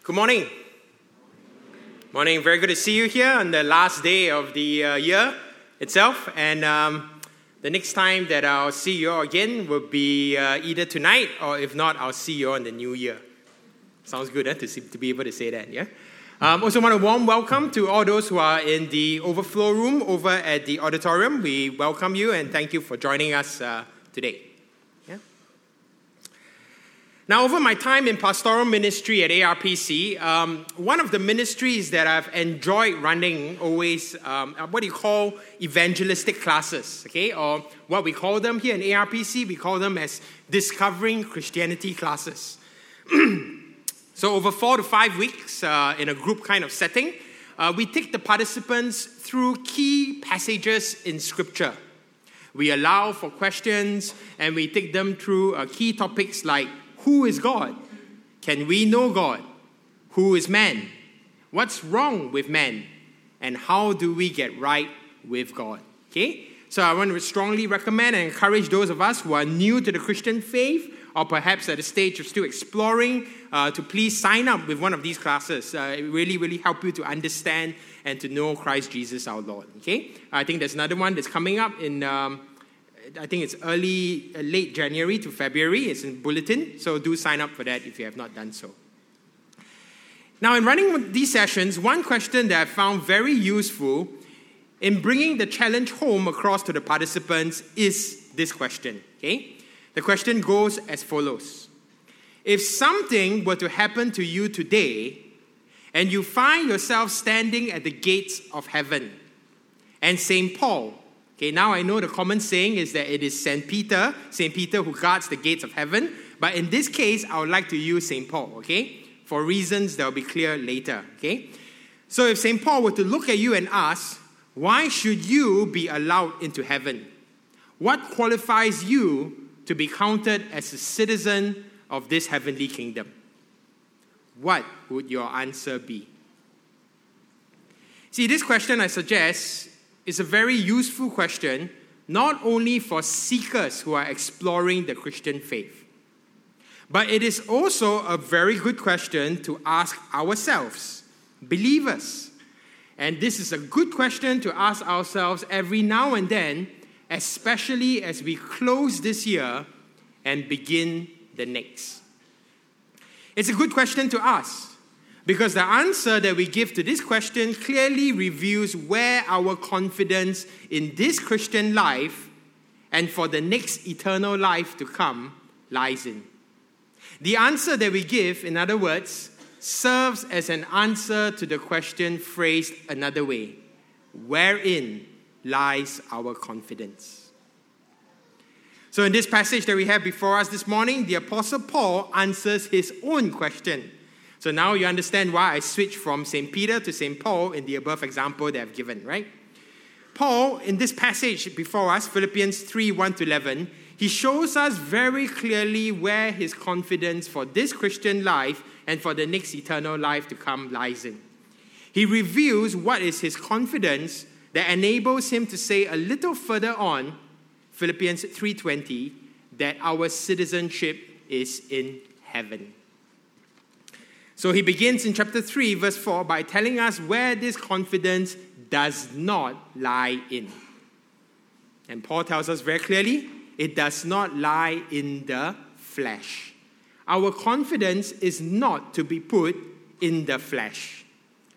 Good morning. Morning. Very good to see you here on the last day of the year itself. And the next time that I'll see you all again will be either tonight or if not, I'll see you all in the new year. Sounds good to be able to say that, yeah? Also want a warm welcome to all those who are in the overflow room over at the auditorium. We welcome you and thank you for joining us today. Yeah? Now, over my time in pastoral ministry at ARPC, one of the ministries that I've enjoyed running always, what do you call evangelistic classes, okay? Or what we call them here in ARPC, we call them as Discovering Christianity classes. So over 4 to 5 weeks in a group kind of setting, we take the participants through key passages in Scripture. We allow for questions and we take them through key topics like, who is God? Can we know God? Who is man? What's wrong with man? And how do we get right with God? Okay? So I want to strongly recommend and encourage those of us who are new to the Christian faith or perhaps at the stage of still exploring to please sign up with one of these classes. It really help you to understand and to know Christ Jesus our Lord. Okay? I think there's another one that's coming up in I think it's late January to February. It's in Bulletin, so do sign up for that if you have not done so. Now, in running these sessions, one question that I found very useful in bringing the challenge home across to the participants is this question, okay? The question goes as follows. If something were to happen to you today, and you find yourself standing at the gates of heaven, and St. Paul, okay, now I know the common saying is that it is St. Peter who guards the gates of heaven. But in this case, I would like to use St. Paul, okay? For reasons that will be clear later, okay? So if St. Paul were to look at you and ask, why should you be allowed into heaven? What qualifies you to be counted as a citizen of this heavenly kingdom? What would your answer be? See, this question, I suggest, is a very useful question, not only for seekers who are exploring the Christian faith, but it is also a very good question to ask ourselves, believers. And this is a good question to ask ourselves every now and then, especially as we close this year and begin the next. It's a good question to ask, because the answer that we give to this question clearly reveals where our confidence in this Christian life and for the next eternal life to come lies in. The answer that we give, in other words, serves as an answer to the question phrased another way. Wherein lies our confidence? So in this passage that we have before us this morning, the Apostle Paul answers his own question. So now you understand why I switched from St. Peter to St. Paul in the above example that I've given, right? Paul, in this passage before us, Philippians 3, 1-11, he shows us very clearly where his confidence for this Christian life and for the next eternal life to come lies in. He reveals what is his confidence that enables him to say a little further on, Philippians 3:20, that our citizenship is in heaven. So he begins in chapter 3, verse 4, by telling us where this confidence does not lie in. And Paul tells us very clearly, it does not lie in the flesh. Our confidence is not to be put in the flesh.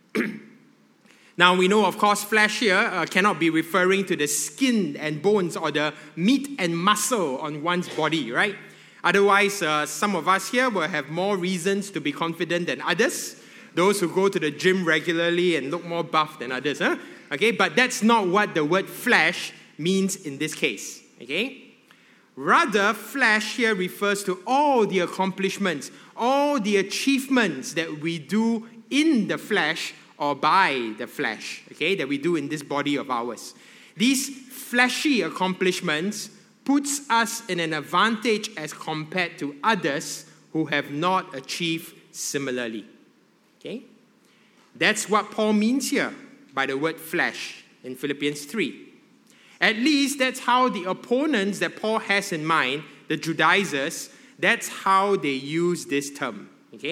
Now we know, of course, flesh here cannot be referring to the skin and bones or the meat and muscle on one's body, right? Otherwise, some of us here will have more reasons to be confident than others. Those who go to the gym regularly and look more buff than others. Okay, but that's not what the word flesh means in this case. Okay? Rather, flesh here refers to all the accomplishments, all the achievements that we do in the flesh or by the flesh, okay, that we do in this body of ours. These fleshy accomplishments puts us in an advantage as compared to others who have not achieved similarly. Okay? That's what Paul means here by the word flesh in Philippians 3. At least that's how the opponents that Paul has in mind, the Judaizers, that's how they use this term. Okay?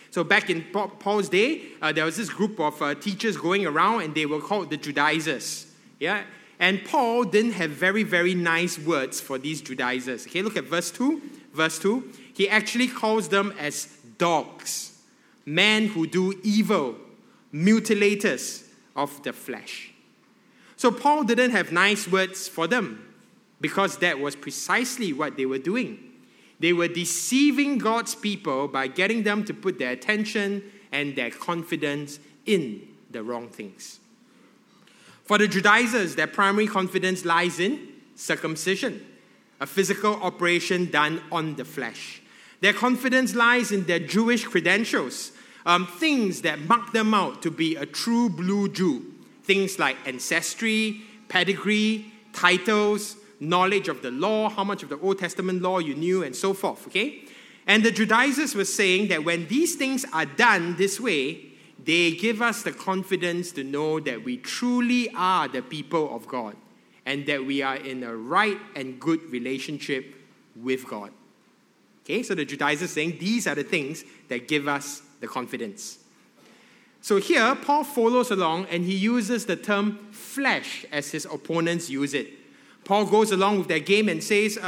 So back in Paul's day, there was this group of teachers going around, and they were called the Judaizers. Yeah, and Paul didn't have very, very nice words for these Judaizers. Okay, look at verse 2. Verse 2, he actually calls them as dogs, men who do evil, mutilators of the flesh. So Paul didn't have nice words for them because that was precisely what they were doing. They were deceiving God's people by getting them to put their attention and their confidence in the wrong things. For the Judaizers, their primary confidence lies in circumcision, a physical operation done on the flesh. Their confidence lies in their Jewish credentials, things that mark them out to be a true blue Jew. Things like ancestry, pedigree, titles, knowledge of the law, how much of the Old Testament law you knew, and so forth, okay? And the Judaizers were saying that when these things are done this way, they give us the confidence to know that we truly are the people of God and that we are in a right and good relationship with God. Okay, so the Judaizers saying these are the things that give us the confidence. So here, Paul follows along and he uses the term flesh as his opponents use it. Paul goes along with their game and says,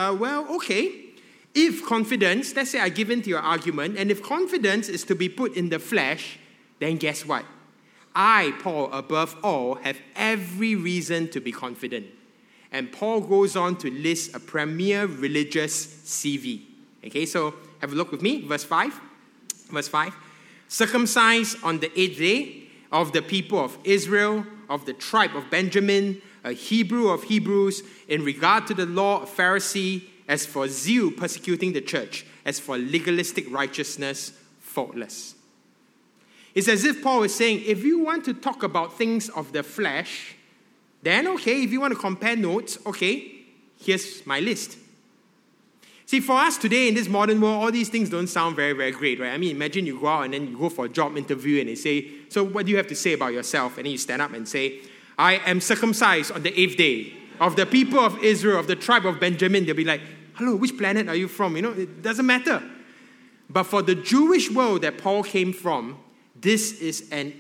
if confidence, let's say I give in to your argument, and if confidence is to be put in the flesh, then guess what? I, Paul, above all, have every reason to be confident. And Paul goes on to list a premier religious CV. Okay, so have a look with me, verse 5. Verse 5. Circumcised on the 8th day of the people of Israel, of the tribe of Benjamin, a Hebrew of Hebrews, in regard to the law, a Pharisee, as for zeal, persecuting the church, as for legalistic righteousness, faultless. It's as if Paul is saying, if you want to talk about things of the flesh, then okay, if you want to compare notes, okay, here's my list. See, for us today in this modern world, all these things don't sound very, very great, right? I mean, imagine you go out and then you go for a job interview and they say, so what do you have to say about yourself? And then you stand up and say, I am circumcised on the 8th day of the people of Israel, of the tribe of Benjamin. They'll be like, hello, which planet are you from? You know, it doesn't matter. But for the Jewish world that Paul came from, this is an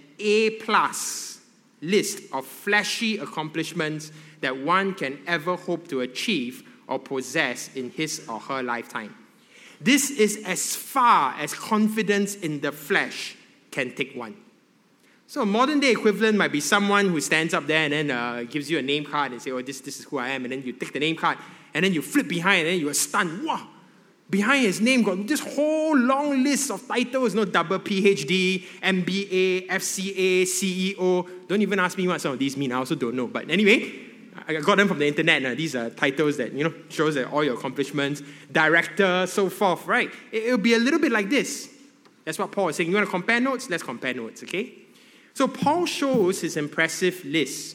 A-plus list of flashy accomplishments that one can ever hope to achieve or possess in his or her lifetime. This is as far as confidence in the flesh can take one. So a modern day equivalent might be someone who stands up there and then gives you a name card and say, oh, this is who I am. And then you take the name card and then you flip behind and then you're stunned. Wow! Behind his name got this whole long list of titles, double PhD, MBA, FCA, CEO. Don't even ask me what some of these mean. I also don't know. But anyway, I got them from the internet. These are titles that, shows that all your accomplishments, director, so forth, right? It'll be a little bit like this. That's what Paul is saying. You want to compare notes? Let's compare notes, okay? So Paul shows his impressive list.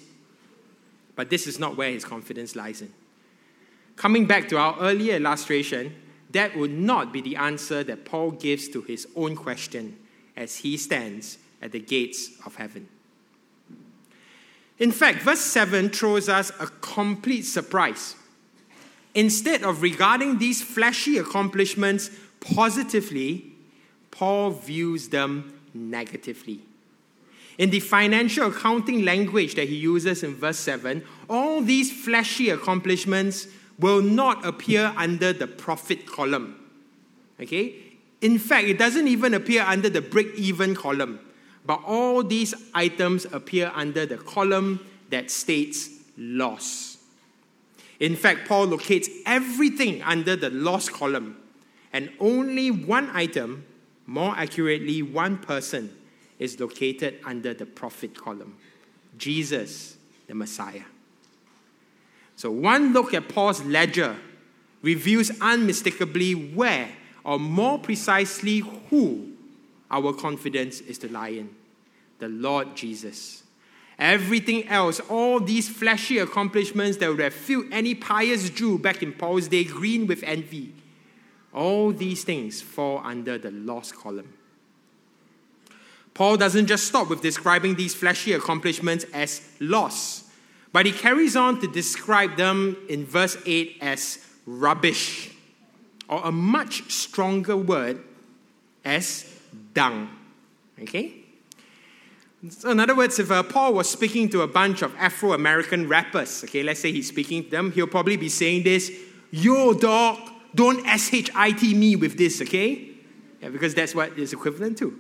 But this is not where his confidence lies in. Coming back to our earlier illustration, that would not be the answer that Paul gives to his own question as he stands at the gates of heaven. In fact, verse 7 throws us a complete surprise. Instead of regarding these flashy accomplishments positively, Paul views them negatively. In the financial accounting language that he uses in verse 7, all these flashy accomplishments will not appear under the profit column. Okay? In fact, it doesn't even appear under the break-even column. But all these items appear under the column that states loss. In fact, Paul locates everything under the loss column, and only one item, more accurately, one person, is located under the profit column: Jesus, the Messiah. So one look at Paul's ledger reveals unmistakably where, or more precisely who, our confidence is to lie in: the Lord Jesus. Everything else, all these flashy accomplishments that would have filled any pious Jew back in Paul's day green with envy, all these things fall under the loss column. Paul doesn't just stop with describing these flashy accomplishments as loss, but he carries on to describe them in verse 8 as rubbish, or a much stronger word, as dung. Okay? So in other words, if Paul was speaking to a bunch of Afro-American rappers, okay, let's say he's speaking to them, he'll probably be saying this, "Yo, dog, don't S-H-I-T me with this, okay?" Yeah, because that's what it's equivalent to.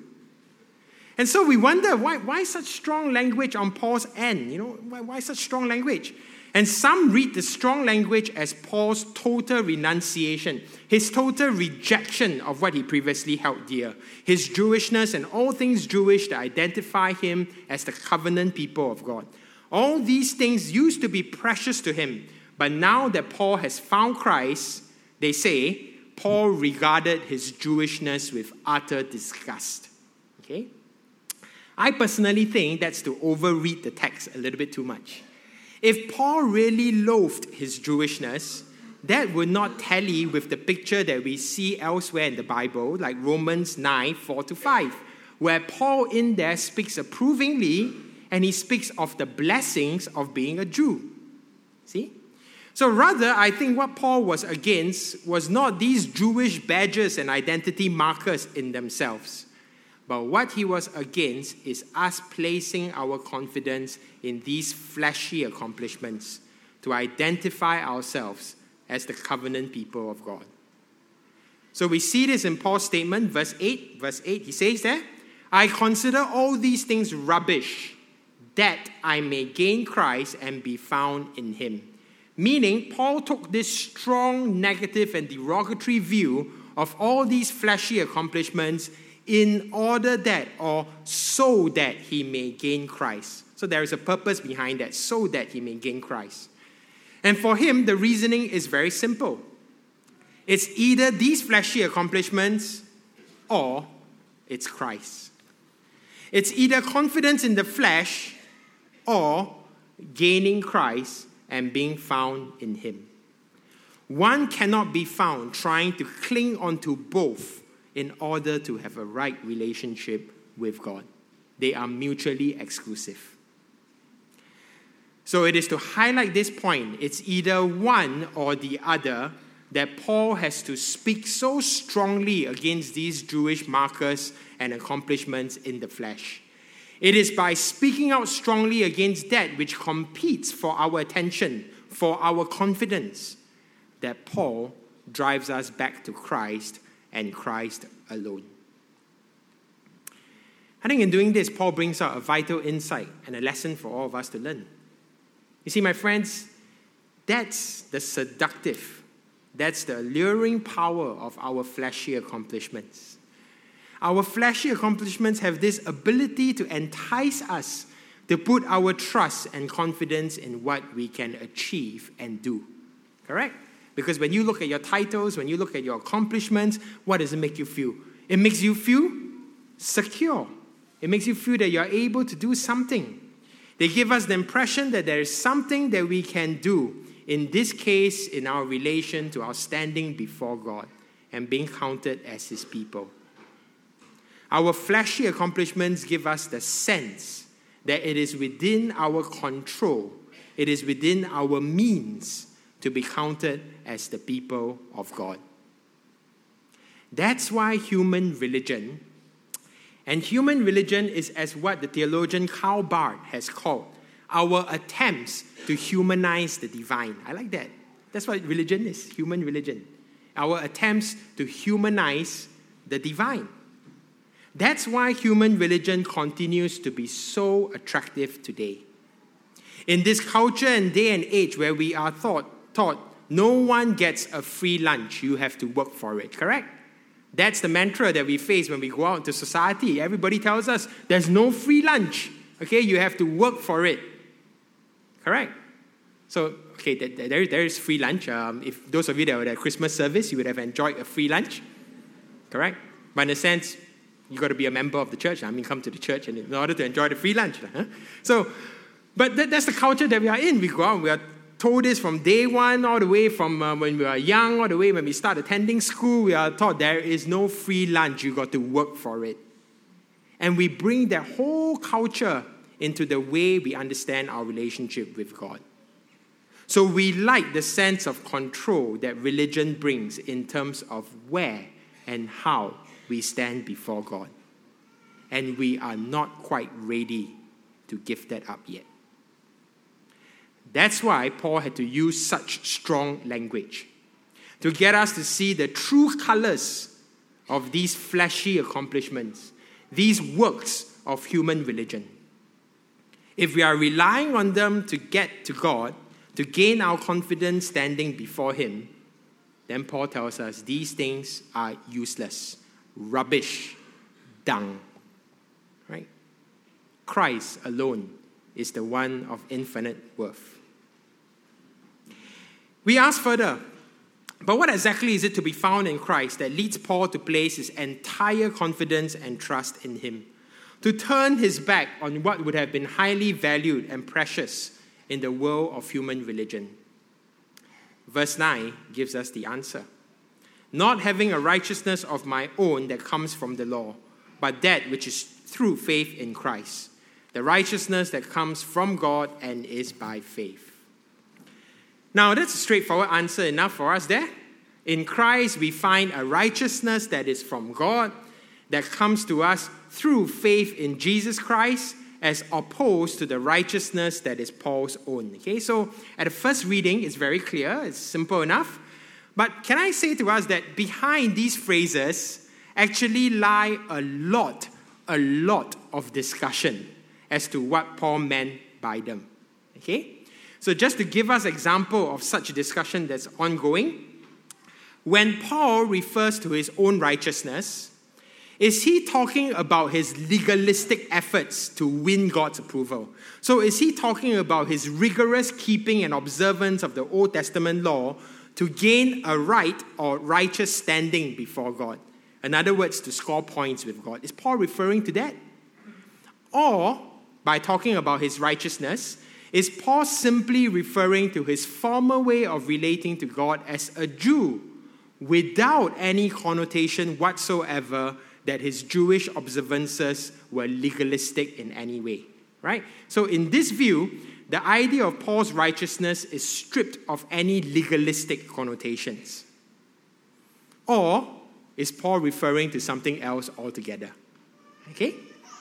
And so we wonder, why such strong language on Paul's end? You know, why such strong language? And some read the strong language as Paul's total renunciation, his total rejection of what he previously held dear, his Jewishness and all things Jewish that identify him as the covenant people of God. All these things used to be precious to him, but now that Paul has found Christ, they say, Paul regarded his Jewishness with utter disgust. Okay? I personally think that's to overread the text a little bit too much. If Paul really loathed his Jewishness, that would not tally with the picture that we see elsewhere in the Bible, like Romans 9, 4-5, where Paul in there speaks approvingly and he speaks of the blessings of being a Jew. See? So rather, I think what Paul was against was not these Jewish badges and identity markers in themselves. But what he was against is us placing our confidence in these fleshy accomplishments to identify ourselves as the covenant people of God. So we see this in Paul's statement, verse 8. Verse 8, he says there, "I consider all these things rubbish, that I may gain Christ and be found in him." Meaning, Paul took this strong negative and derogatory view of all these fleshy accomplishments in order that, or so that he may gain Christ. So there is a purpose behind that, so that he may gain Christ. And for him, the reasoning is very simple. It's either these fleshy accomplishments or it's Christ. It's either confidence in the flesh or gaining Christ and being found in him. One cannot be found trying to cling onto both in order to have a right relationship with God. They are mutually exclusive. So it is to highlight this point, it's either one or the other, that Paul has to speak so strongly against these Jewish markers and accomplishments in the flesh. It is by speaking out strongly against that which competes for our attention, for our confidence, that Paul drives us back to Christ and Christ alone. I think in doing this, Paul brings out a vital insight and a lesson for all of us to learn. You see, my friends, that's the seductive, that's the alluring power of our fleshy accomplishments. Our fleshy accomplishments have this ability to entice us to put our trust and confidence in what we can achieve and do. Correct? Because when you look at your titles, when you look at your accomplishments, what does it make you feel? It makes you feel secure. It makes you feel that you're able to do something. They give us the impression that there is something that we can do, in this case, in our relation to our standing before God and being counted as his people. Our fleshy accomplishments give us the sense that it is within our control, it is within our means to be counted as the people of God. That's why human religion is as what the theologian Karl Barth has called our attempts to humanize the divine. I like that. That's what religion is, human religion. Our attempts to humanize the divine. That's why human religion continues to be so attractive today. In this culture and day and age where we are taught no one gets a free lunch, you have to work for it, correct? That's the mantra that we face when we go out into society. Everybody tells us there's no free lunch, okay? You have to work for it, correct? So, okay, there is free lunch. If those of you that were at Christmas service, you would have enjoyed a free lunch, correct? But in a sense, you got to be a member of the church. Come to the church in order to enjoy the free lunch. So, but that's the culture that we are in. We go out, we are told this from day one, all the way from when we are young, all the way when we start attending school, we are taught there is no free lunch, you got to work for it. And we bring that whole culture into the way we understand our relationship with God. So we like the sense of control that religion brings in terms of where and how we stand before God. and we are not quite ready to give that up yet. That's why Paul had to use such strong language to get us to see the true colors of these fleshy accomplishments, these works of human religion. If we are relying on them to get to God, to gain our confidence standing before Him, then Paul tells us these things are useless, rubbish, dung. Right? Christ alone is the one of infinite worth. We ask further, but what exactly is it to be found in Christ that leads Paul to place his entire confidence and trust in Him, to turn his back on what would have been highly valued and precious in the world of human religion? Verse 9 gives us the answer. Not having a righteousness of my own that comes from the law, but that which is through faith in Christ, the righteousness that comes from God and is by faith. Now, that's a straightforward answer enough for us there. In Christ, we find a righteousness that is from God, that comes to us through faith in Jesus Christ, as opposed to the righteousness that is Paul's own. Okay, so at the first reading, it's very clear, it's simple enough. But can I say to us that behind these phrases actually lie a lot of discussion as to what Paul meant by them. Okay? So just to give us an example of such a discussion that's ongoing, when Paul refers to his own righteousness, is he talking about his legalistic efforts to win God's approval? So is he talking about his rigorous keeping and observance of the Old Testament law to gain a right or righteous standing before God? In other words, to score points with God. Is Paul referring to that? Or, by talking about his righteousness, is Paul simply referring to his former way of relating to God as a Jew, without any connotation whatsoever that his Jewish observances were legalistic in any way? Right? So in this view, the idea of Paul's righteousness is stripped of any legalistic connotations. Or is Paul referring to something else altogether? Okay?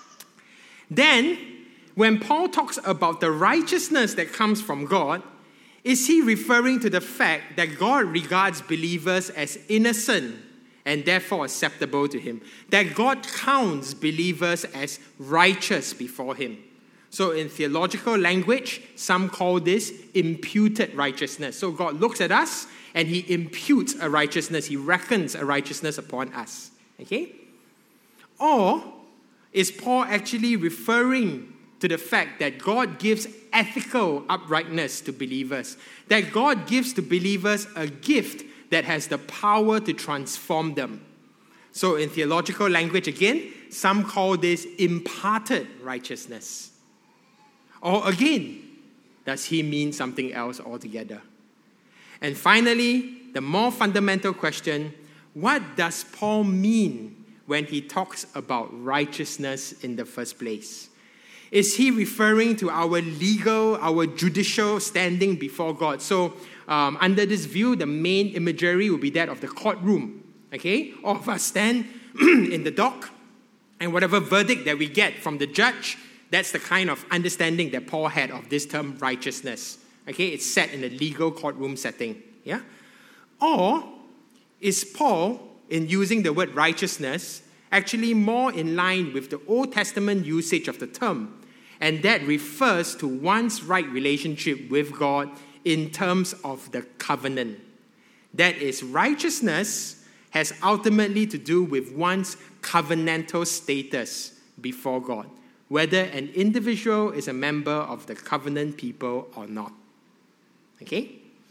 Then, when Paul talks about the righteousness that comes from God, is he referring to the fact that God regards believers as innocent and therefore acceptable to Him? That God counts believers as righteous before Him? So in theological language, some call this imputed righteousness. So God looks at us and He imputes a righteousness. He reckons a righteousness upon us. Okay? Or is Paul actually referring to the fact that God gives ethical uprightness to believers? That God gives to believers a gift that has the power to transform them. So in theological language again, some call this imparted righteousness. Or again, does he mean something else altogether? And finally, the more fundamental question, what does Paul mean when he talks about righteousness in the first place? Is he referring to our legal, our judicial standing before God? So under this view, the main imagery will be that of the courtroom. Okay? All of us stand in the dock, and whatever verdict that we get from the judge, that's the kind of understanding that Paul had of this term righteousness. Okay? It's set in a legal courtroom setting. Yeah? Or is Paul, in using the word righteousness, actually more in line with the Old Testament usage of the term? And that refers to one's right relationship with God in terms of the covenant. That is, righteousness has ultimately to do with one's covenantal status before God, whether an individual is a member of the covenant people or not. Okay?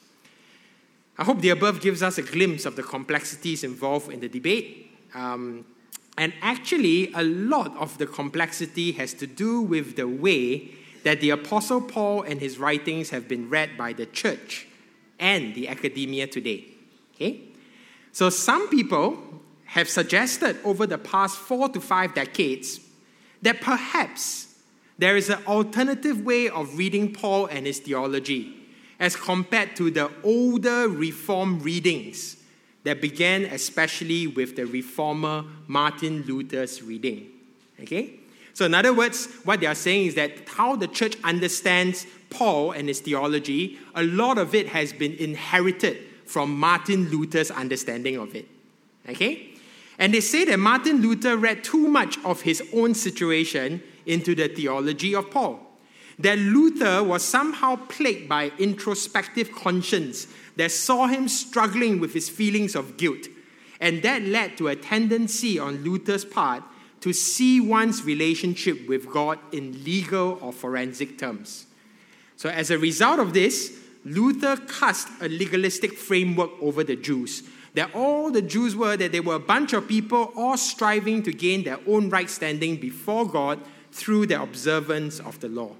I hope the above gives us a glimpse of the complexities involved in the debate. And actually, a lot of the complexity has to do with the way that the Apostle Paul and his writings have been read by the church and the academia today. Okay? So some people have suggested over the past 4 to 5 decades that perhaps there is an alternative way of reading Paul and his theology as compared to the older Reform readings that began especially with the Reformer Martin Luther's reading. Okay? So in other words, what they are saying is that how the church understands Paul and his theology, a lot of it has been inherited from Martin Luther's understanding of it. Okay? And they say that Martin Luther read too much of his own situation into the theology of Paul. That Luther was somehow plagued by introspective conscience that saw him struggling with his feelings of guilt. And that led to a tendency on Luther's part to see one's relationship with God in legal or forensic terms. So as a result of this, Luther cast a legalistic framework over the Jews. That all the Jews were, that they were a bunch of people all striving to gain their own right standing before God through the observance of the law.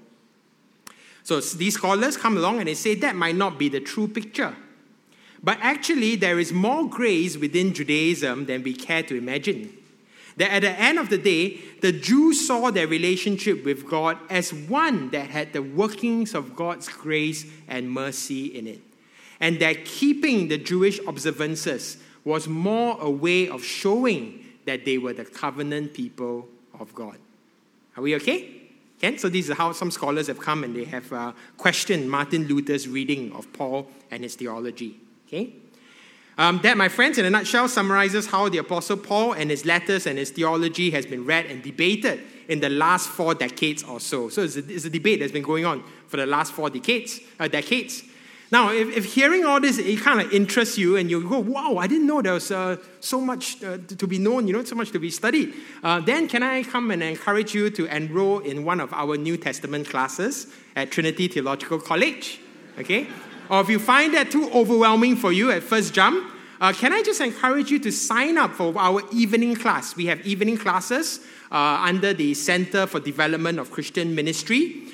So these scholars come along and they say that might not be the true picture. But actually, there is more grace within Judaism than we care to imagine. That at the end of the day, the Jews saw their relationship with God as one that had the workings of God's grace and mercy in it. And that keeping the Jewish observances was more a way of showing that they were the covenant people of God. Are we okay? Okay? So this is how some scholars have come and they have questioned Martin Luther's reading of Paul and his theology. Okay? That, my friends, in a nutshell, summarizes how the Apostle Paul and his letters and his theology has been read and debated in the last 4 decades or so. So it's a debate that's been going on for the last 4 decades. Now, if hearing all this, it kind of interests you and you go, wow, I didn't know there was so much to be known, so much to be studied. Then can I come and encourage you to enroll in one of our New Testament classes at Trinity Theological College? Okay? Or if you find that too overwhelming for you at first jump, can I just encourage you to sign up for our evening class? We have evening classes under the Center for Development of Christian Ministry.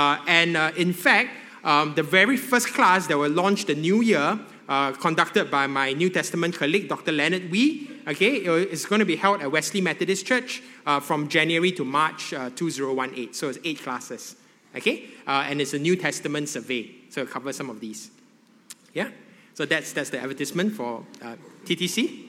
In fact, the very first class that will launch the new year, conducted by my New Testament colleague, Dr. Leonard Wee, okay, it's going to be held at Wesley Methodist Church from January to March 2018. So it's 8 classes, okay? And it's a New Testament survey, so it covers some of these. Yeah? So that's the advertisement for TTC.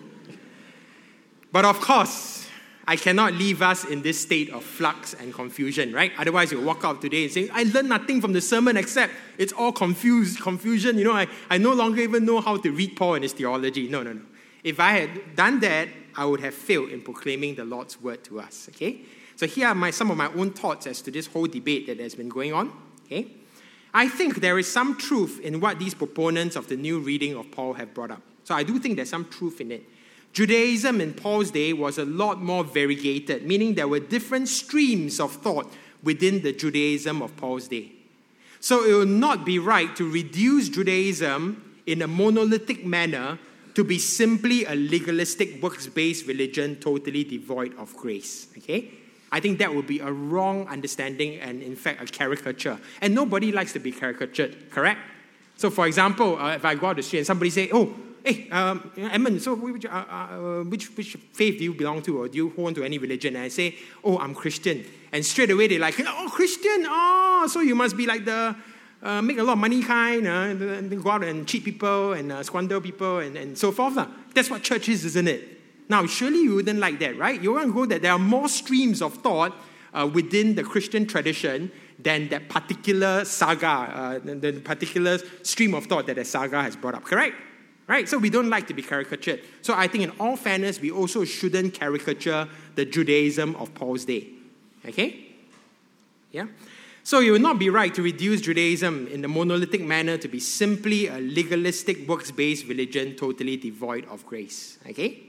But of course, I cannot leave us in this state of flux and confusion, right? Otherwise, you'll walk out today and say, I learned nothing from the sermon except it's all confusion. I no longer even know how to read Paul and his theology. No. If I had done that, I would have failed in proclaiming the Lord's word to us, okay? So here are some of my own thoughts as to this whole debate that has been going on, okay? I think there is some truth in what these proponents of the new reading of Paul have brought up. So I do think there's some truth in it. Judaism in Paul's day was a lot more variegated, meaning there were different streams of thought within the Judaism of Paul's day. So it would not be right to reduce Judaism in a monolithic manner to be simply a legalistic, works-based religion totally devoid of grace. Okay? I think that would be a wrong understanding and, in fact, a caricature. And nobody likes to be caricatured, correct? So, for example, if I go out the street and somebody say, hey, Edmund, so which faith do you belong to, or do you hold on to any religion? And I say, I'm Christian. And straight away they're like, Christian? So you must be like the make a lot of money kind, and go out and cheat people and squander people and so forth. That's what church is, isn't it? Now, surely you wouldn't like that, right? You want to go that there are more streams of thought within the Christian tradition than that particular saga, the particular stream of thought that the saga has brought up, correct? Right? So we don't like to be caricatured. So I think in all fairness, we also shouldn't caricature the Judaism of Paul's day. Okay? Yeah? So it would not be right to reduce Judaism in the monolithic manner to be simply a legalistic, works-based religion totally devoid of grace. Okay?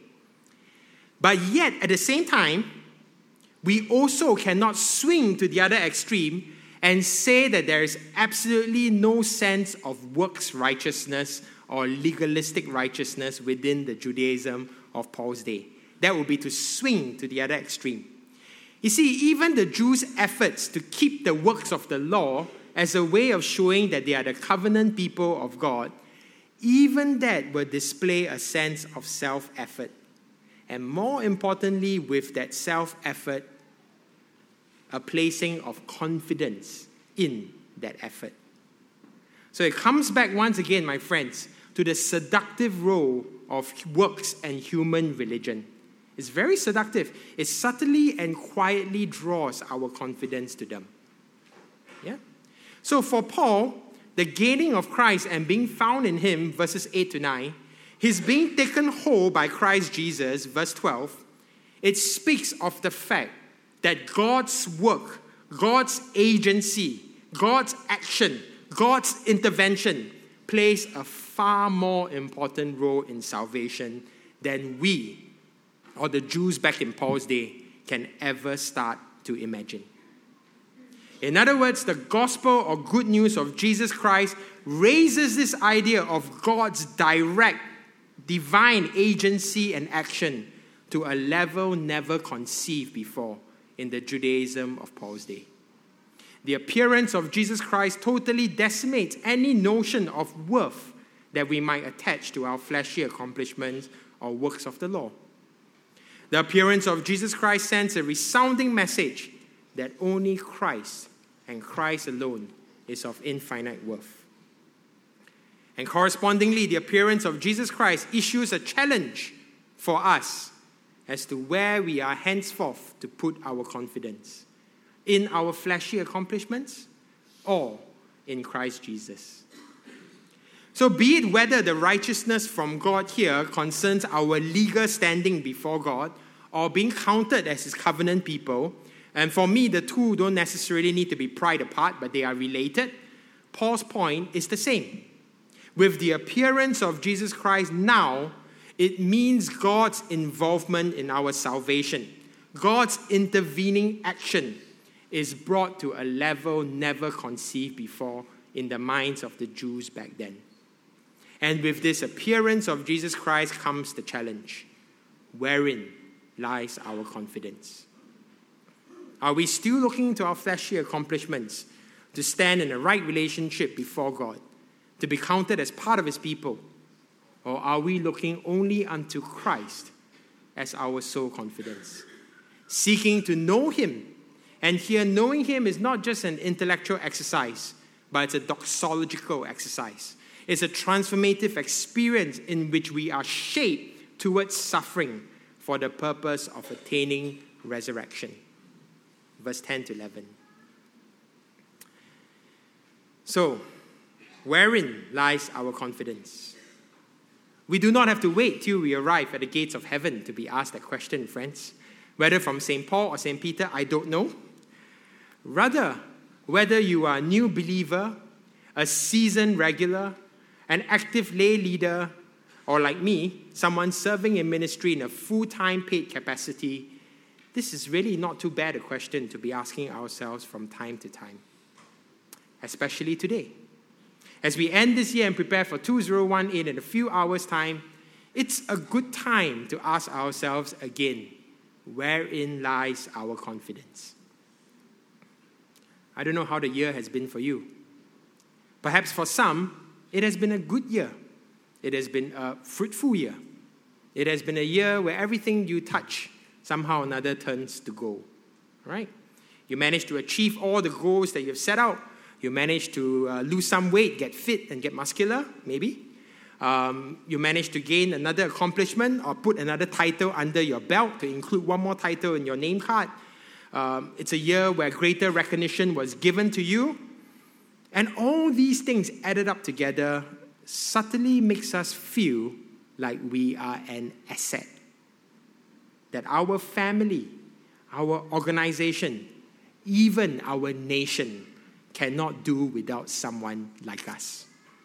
But yet, at the same time, we also cannot swing to the other extreme and say that there is absolutely no sense of works righteousness or legalistic righteousness within the Judaism of Paul's day. That would be to swing to the other extreme. You see, even the Jews' efforts to keep the works of the law as a way of showing that they are the covenant people of God, even that will display a sense of self-effort. And more importantly, with that self-effort, a placing of confidence in that effort. So it comes back once again, my friends, to the seductive role of works and human religion. It's very seductive. It subtly and quietly draws our confidence to them. Yeah? So for Paul, the gaining of Christ and being found in him, verses 8 to 9, his being taken whole by Christ Jesus, verse 12, it speaks of the fact that God's work, God's agency, God's action, God's intervention plays a far more important role in salvation than we, or the Jews back in Paul's day, can ever start to imagine. In other words, the gospel or good news of Jesus Christ raises this idea of God's direct, divine agency and action to a level never conceived before in the Judaism of Paul's day. The appearance of Jesus Christ totally decimates any notion of worth that we might attach to our fleshy accomplishments or works of the law. The appearance of Jesus Christ sends a resounding message that only Christ and Christ alone is of infinite worth. And correspondingly, the appearance of Jesus Christ issues a challenge for us as to where we are henceforth to put our confidence: in our fleshy accomplishments or in Christ Jesus. So be it whether the righteousness from God here concerns our legal standing before God or being counted as his covenant people, and for me the two don't necessarily need to be pried apart, but they are related, Paul's point is the same. With the appearance of Jesus Christ now, it means God's involvement in our salvation. God's intervening action is brought to a level never conceived before in the minds of the Jews back then. And with this appearance of Jesus Christ comes the challenge: wherein lies our confidence? Are we still looking to our fleshly accomplishments to stand in a right relationship before God, to be counted as part of his people? Or are we looking only unto Christ as our sole confidence, seeking to know him? And here, knowing him is not just an intellectual exercise, but it's a doxological exercise. It's a transformative experience in which we are shaped towards suffering for the purpose of attaining resurrection. Verse 10 to 11. So, wherein lies our confidence? We do not have to wait till we arrive at the gates of heaven to be asked that question, friends. Whether from St. Paul or St. Peter, I don't know. Rather, whether you are a new believer, a seasoned regular, an active lay leader, or like me, someone serving in ministry in a full-time paid capacity, this is really not too bad a question to be asking ourselves from time to time, especially today. As we end this year and prepare for 2018 in a few hours' time, it's a good time to ask ourselves again, wherein lies our confidence? I don't know how the year has been for you. Perhaps for some, it has been a good year. It has been a fruitful year. It has been a year where everything you touch somehow or another turns to gold. Right? You managed to achieve all the goals that you've set out. You managed to lose some weight, get fit, and get muscular, maybe. You managed to gain another accomplishment or put another title under your belt to include one more title in your name card. It's a year where greater recognition was given to you. And all these things added up together subtly makes us feel like we are an asset. That our family, our organization, even our nation cannot do without someone like us.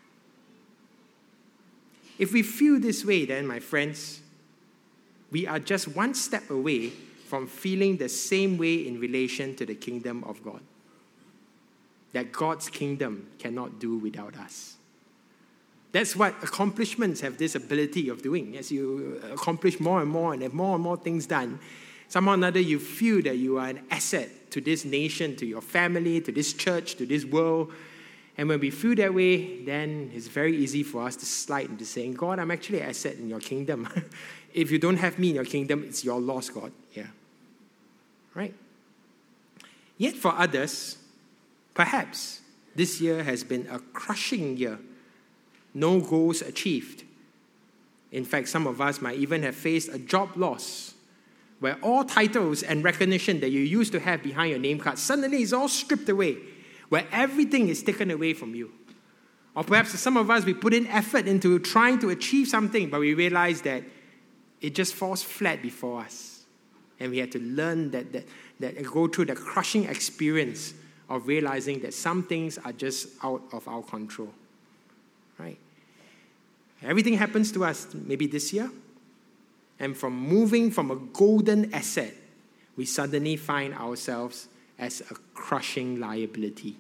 If we feel this way, then, my friends, we are just one step away from feeling the same way in relation to the kingdom of God. That God's kingdom cannot do without us. That's what accomplishments have this ability of doing. As you accomplish more and more and have more and more things done, somehow or another you feel that you are an asset to this nation, to your family, to this church, to this world. And when we feel that way, then it's very easy for us to slide into saying, God, I'm actually an asset in your kingdom. If you don't have me in your kingdom, it's your loss, God. Yeah. Right? Yet for others, perhaps this year has been a crushing year. No goals achieved. In fact, some of us might even have faced a job loss, where all titles and recognition that you used to have behind your name card suddenly is all stripped away, where everything is taken away from you. Or perhaps some of us, we put in effort into trying to achieve something, but we realize that it just falls flat before us. And we had to learn that go through the crushing experience of realizing that some things are just out of our control. Right? Everything happens to us maybe this year. And from moving from a golden asset, we suddenly find ourselves as a crushing liability.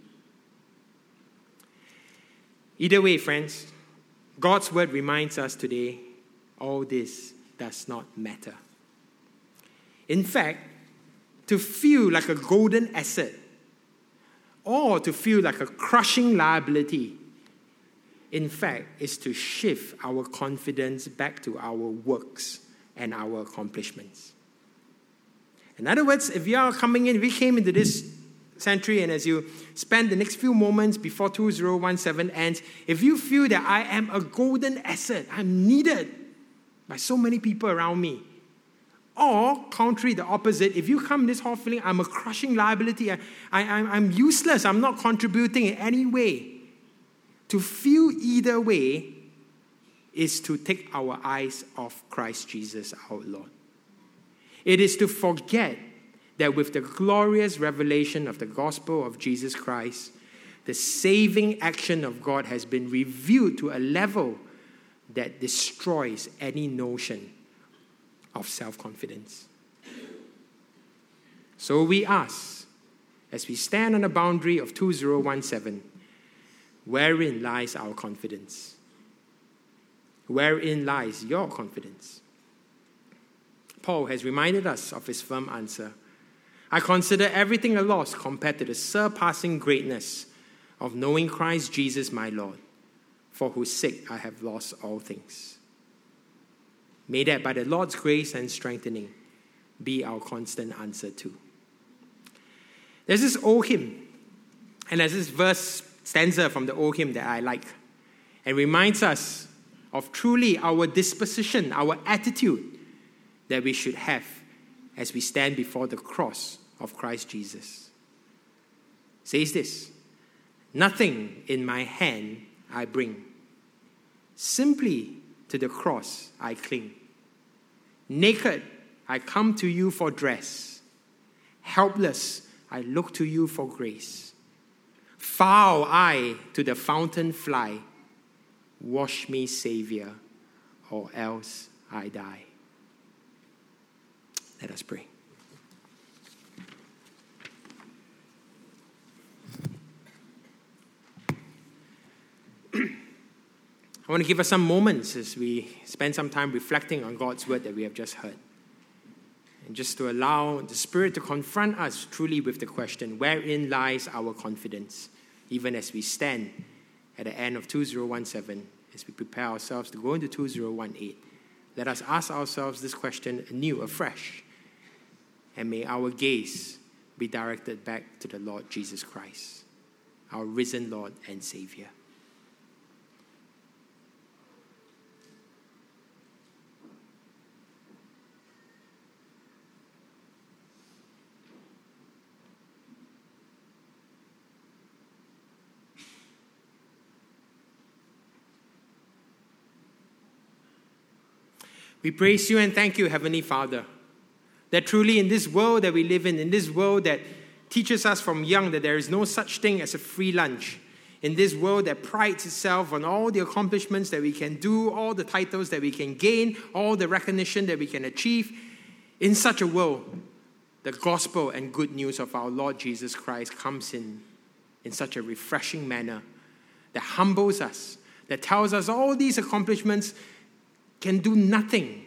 Either way, friends, God's word reminds us today, all this does not matter. In fact, to feel like a golden asset or to feel like a crushing liability, in fact, is to shift our confidence back to our works and our accomplishments. In other words, if we came into this century, and as you spend the next few moments before 2017 ends, if you feel that I am a golden asset, I'm needed by so many people around me, or contrary, the opposite, if you come this hall feeling I'm a crushing liability, I'm useless, I'm not contributing in any way, to feel either way is to take our eyes off Christ Jesus, our Lord. It is to forget that with the glorious revelation of the gospel of Jesus Christ, the saving action of God has been revealed to a level that destroys any notion of self-confidence. So we ask, as we stand on the boundary of 2017, wherein lies our confidence? Wherein lies your confidence? Paul has reminded us of his firm answer. I consider everything a loss compared to the surpassing greatness of knowing Christ Jesus my Lord, for whose sake I have lost all things. May that by the Lord's grace and strengthening be our constant answer too. There's this old hymn, and there's this verse stanza from the old hymn that I like, and reminds us of truly our disposition, our attitude that we should have as we stand before the cross of Christ Jesus. It says this, nothing in my hand I bring, simply to the cross I cling. Naked I come to you for dress, helpless I look to you for grace. Foul I to the fountain fly, wash me, Savior, or else I die. Let us pray. I want to give us some moments as we spend some time reflecting on God's word that we have just heard. And just to allow the Spirit to confront us truly with the question, wherein lies our confidence, even as we stand at the end of 2017, as we prepare ourselves to go into 2018. Let us ask ourselves this question anew, afresh. And may our gaze be directed back to the Lord Jesus Christ, our risen Lord and Savior. We praise you and thank you, Heavenly Father, that truly in this world that we live in this world that teaches us from young that there is no such thing as a free lunch, in this world that prides itself on all the accomplishments that we can do, all the titles that we can gain, all the recognition that we can achieve, in such a world, the gospel and good news of our Lord Jesus Christ comes in such a refreshing manner that humbles us, that tells us all these accomplishments can do nothing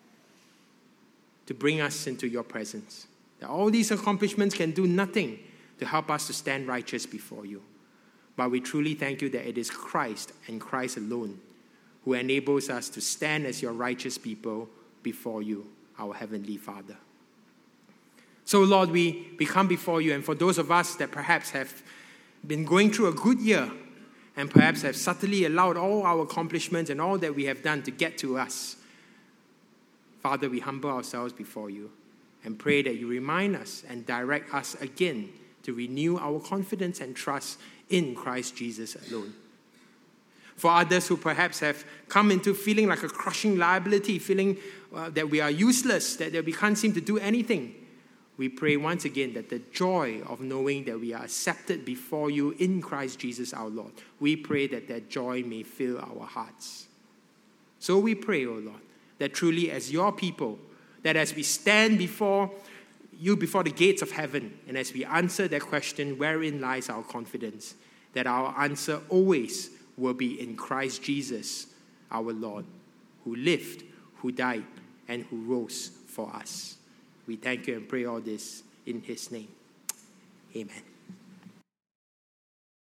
to bring us into your presence. That all these accomplishments can do nothing to help us to stand righteous before you. But we truly thank you that it is Christ and Christ alone who enables us to stand as your righteous people before you, our Heavenly Father. So Lord, we come before you, and for those of us that perhaps have been going through a good year, and perhaps have subtly allowed all our accomplishments and all that we have done to get to us, Father, we humble ourselves before you. and pray that you remind us and direct us again to renew our confidence and trust in Christ Jesus alone. For others who perhaps have come into feeling like a crushing liability, feeling that we are useless, that we can't seem to do anything, we pray once again that the joy of knowing that we are accepted before you in Christ Jesus our Lord, we pray that joy may fill our hearts. So we pray, O Lord, that truly as your people, that as we stand before you, before the gates of heaven, and as we answer that question, wherein lies our confidence, that our answer always will be in Christ Jesus, our Lord, who lived, who died, and who rose for us. We thank you and pray all this in his name. Amen.